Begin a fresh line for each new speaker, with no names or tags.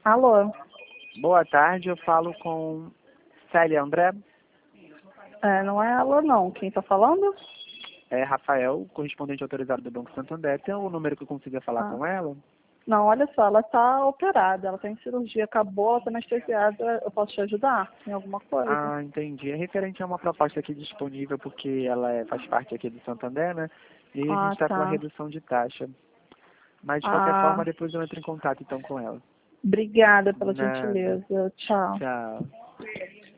Alô?
Boa tarde, eu falo com Célia André.
Não é alô não. Quem tá falando?
É Rafael, correspondente autorizado do Banco Santander. Tem um número que eu consiga falar
Ah.
com ela?
Não, olha só, ela tá operada, ela tá em cirurgia, acabou, ela tá anestesiada. Eu posso te ajudar em alguma coisa?
Ah, entendi. É referente a uma proposta aqui disponível, porque ela faz parte aqui do Santander, né? E a gente está com uma
Tá.
redução de taxa. Mas de qualquer
Ah,
forma, depois eu entro em contato então com ela.
obrigada pela
Nada.
gentileza. Tchau.
Tchau.